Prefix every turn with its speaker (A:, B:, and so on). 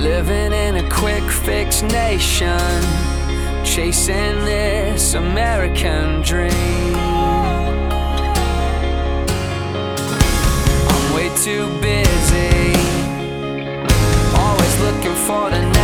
A: living in a quick fix nation, chasing this American dream. I'm way too busy, always looking for the